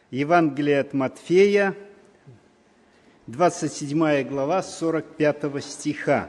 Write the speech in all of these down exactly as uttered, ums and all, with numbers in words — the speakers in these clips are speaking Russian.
Евангелие от Матфея, двадцать седьмая глава, сорок пятого стиха.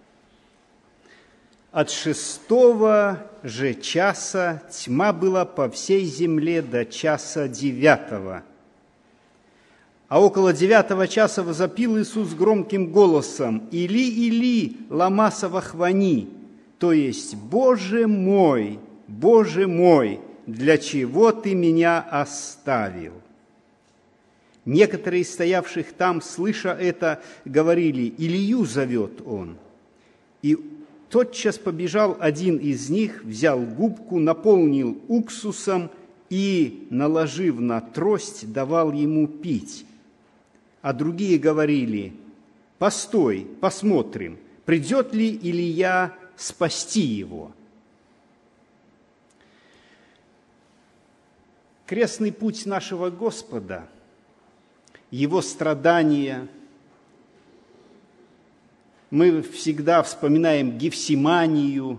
«От шестого же часа тьма была по всей земле до часа девятого. А около девятого часа возопил Иисус громким голосом: Или, Или, лама савахвани, то есть: Боже мой, Боже мой, для чего ты меня оставил? Некоторые из стоявших там, слыша это, говорили: Илью зовет он. И тотчас побежал один из них, взял губку, наполнил уксусом и, наложив на трость, давал ему пить. А другие говорили: Постой, посмотрим, придет ли Илия спасти его. Крестный путь нашего Господа, Его страдания, мы всегда вспоминаем Гефсиманию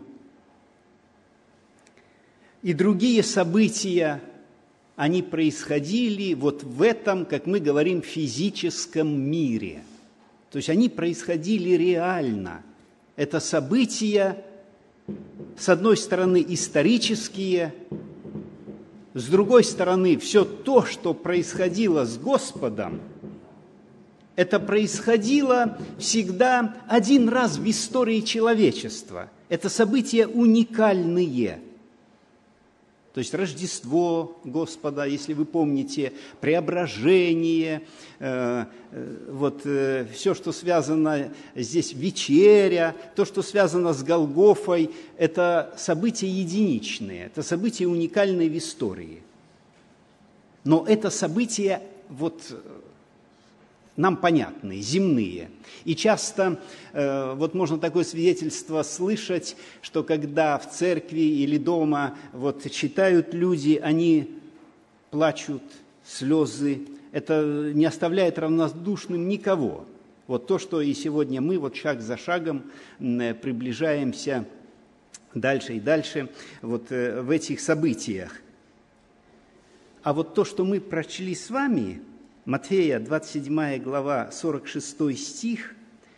и другие события, они происходили вот в этом, как мы говорим, физическом мире. То есть они происходили реально. Это события, с одной стороны, исторические, с другой стороны, все то, что происходило с Господом, это происходило всегда один раз в истории человечества. Это события уникальные. То есть Рождество Господа, если вы помните, преображение, э, э, вот э, все, что связано здесь, вечеря, то, что связано с Голгофой, это события единичные, это события уникальные в истории. Но это события вот нам понятные, земные. И часто э, вот можно такое свидетельство слышать, что когда в церкви или дома вот читают люди, они плачут, слезы. Это не оставляет равнодушным никого. Вот то, что и сегодня мы вот шаг за шагом э, приближаемся дальше и дальше вот э, в этих событиях. А вот то, что мы прочли с вами, Матфея, двадцать седьмая глава, сорок шестой стих,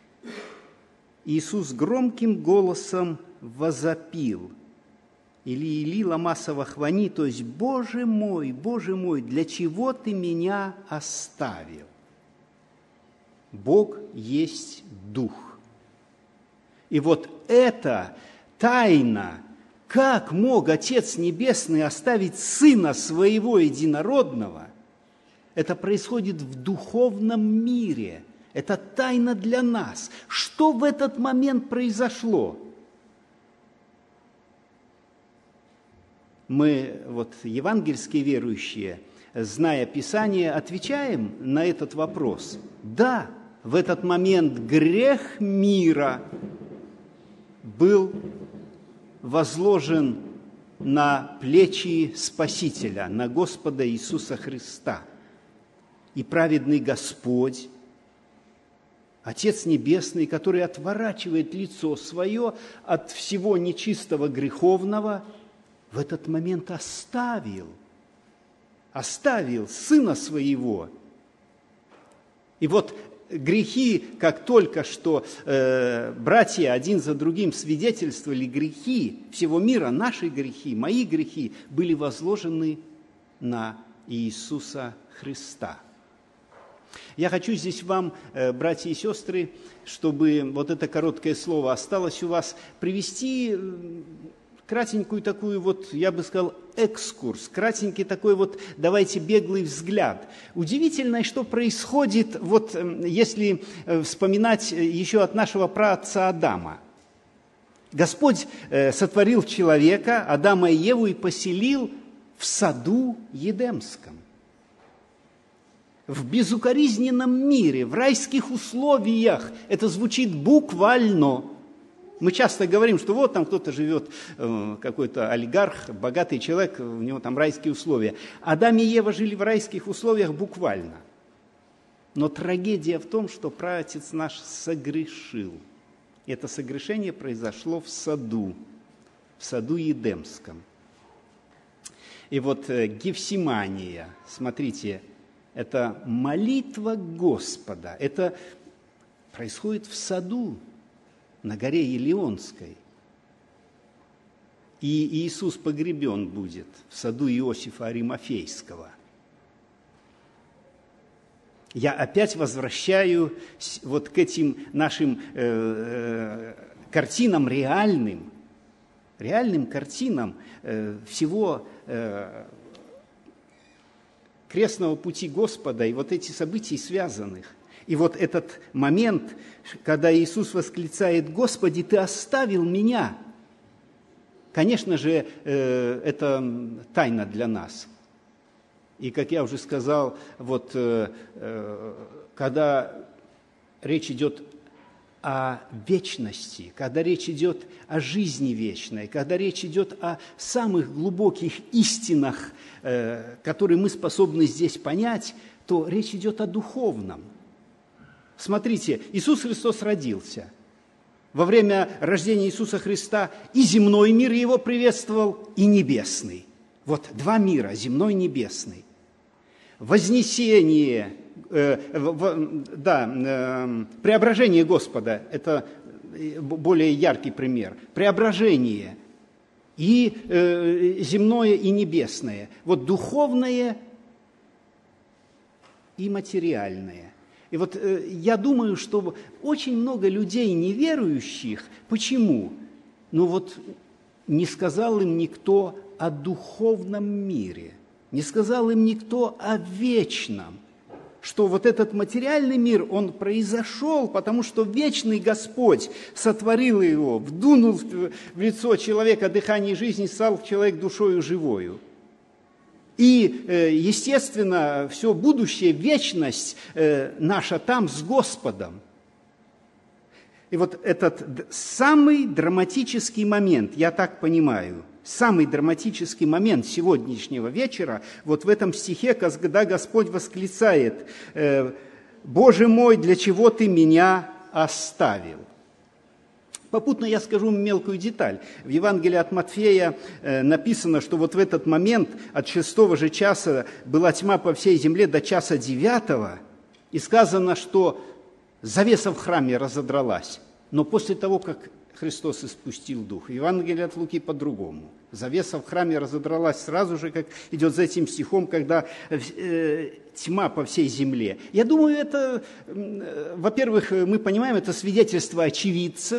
Иисус громким голосом возопил: Или, Или, лама савахвани, то есть: Боже мой, Боже мой, для чего ты меня оставил? Бог есть Дух. И вот эта тайна, как мог Отец Небесный оставить Сына Своего Единородного, это происходит в духовном мире. Это тайна для нас. Что в этот момент произошло? Мы, вот, евангельские верующие, зная Писание, отвечаем на этот вопрос. Да, в этот момент грех мира был возложен на плечи Спасителя, на Господа Иисуса Христа. И праведный Господь, Отец Небесный, который отворачивает лицо свое от всего нечистого, греховного, в этот момент оставил, оставил Сына Своего. И вот грехи, как только что э, братья один за другим свидетельствовали, грехи всего мира, наши грехи, мои грехи, были возложены на Иисуса Христа. Я хочу здесь вам, братья и сестры, чтобы вот это короткое слово осталось у вас, привести кратенькую такую вот, я бы сказал, экскурс, кратенький такой вот, давайте, беглый взгляд. Удивительно, что происходит, вот если вспоминать еще от нашего праотца Адама. Господь сотворил человека, Адама и Еву, и поселил в саду Едемском. В безукоризненном мире, в райских условиях. Это звучит буквально. Мы часто говорим, что вот там кто-то живет, какой-то олигарх, богатый человек, у него там райские условия. Адам и Ева жили в райских условиях буквально. Но трагедия в том, что праотец наш согрешил. Это согрешение произошло в саду, в саду Едемском. И вот Гефсимания, смотрите, Это молитва Господа. Это происходит в саду на горе Елеонской. И Иисус погребен будет в саду Иосифа Аримафейского. Я опять возвращаюсь вот к этим нашим э, картинам реальным, реальным картинам э, всего э, крестного пути Господа и вот эти события связанных. И вот этот момент, когда Иисус восклицает: «Господи, Ты оставил меня!» Конечно же, э, это тайна для нас. И, как я уже сказал, вот, э, э, когда речь идет о вечности, когда речь идет о жизни вечной, когда речь идет о самых глубоких истинах, э, которые мы способны здесь понять, то речь идет о духовном. Смотрите, Иисус Христос родился. Во время рождения Иисуса Христа и земной мир его приветствовал, и небесный. Вот два мира, земной и небесный. Вознесение, э, в, да, э, преображение Господа – это более яркий пример. Преображение и э, земное, и небесное. Вот духовное и материальное. И вот э, я думаю, что очень много людей неверующих. Почему? Ну вот не сказал им никто о духовном мире, не сказал им никто о вечном, что вот этот материальный мир, он произошел, потому что вечный Господь сотворил его, вдунул в лицо человека дыхание жизни, стал человек душою живою. И, естественно, все будущее, вечность наша там с Господом. И вот этот самый драматический момент, я так понимаю, самый драматический момент сегодняшнего вечера, вот в этом стихе, когда Господь восклицает: «Боже мой, для чего Ты меня оставил?» Попутно я скажу мелкую деталь. В Евангелии от Матфея написано, что вот в этот момент от шестого же часа была тьма по всей земле до часа девятого, и сказано, что завеса в храме разодралась. Но после того, как Христос испустил Дух. В Евангелии от Луки по-другому. Завеса в храме разодралась сразу же, как идет за этим стихом, когда э, тьма по всей земле. Я думаю, это, э, во-первых, мы понимаем, это свидетельство очевидцев.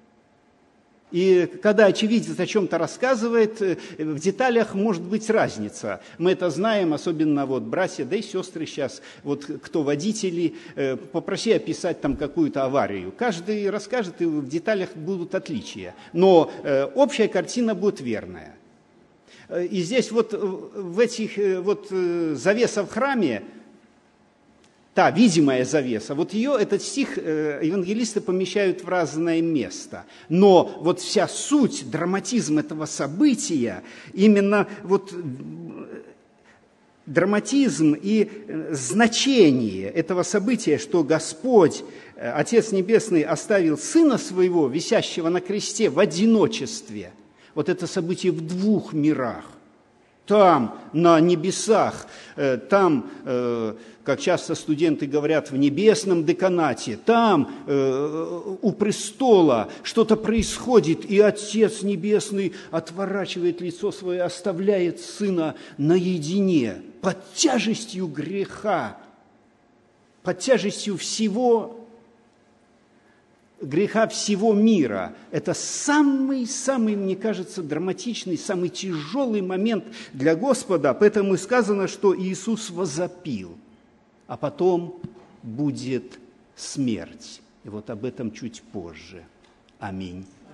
И когда очевидец о чем-то рассказывает, в деталях может быть разница. Мы это знаем, особенно вот братья, да и сестры сейчас, вот кто водители, попроси описать там какую-то аварию. Каждый расскажет, и в деталях будут отличия. Но общая картина будет верная. И здесь вот в этих вот завесах в храме, та видимая завеса, вот ее, этот стих, евангелисты помещают в разное место. Но вот вся суть, драматизм этого события, именно вот драматизм и значение этого события, что Господь, Отец Небесный, оставил Сына Своего, висящего на кресте, в одиночестве. Вот это событие в двух мирах. Там, на небесах, там, как часто студенты говорят, в небесном деканате, там, у престола что-то происходит, и Отец Небесный отворачивает лицо свое, оставляет Сына наедине, под тяжестью греха, под тяжестью всего греха всего мира. Это самый-самый, мне кажется, драматичный, самый тяжелый момент для Господа. Поэтому и сказано, что Иисус возопил, а потом будет смерть. И вот об этом чуть позже. Аминь.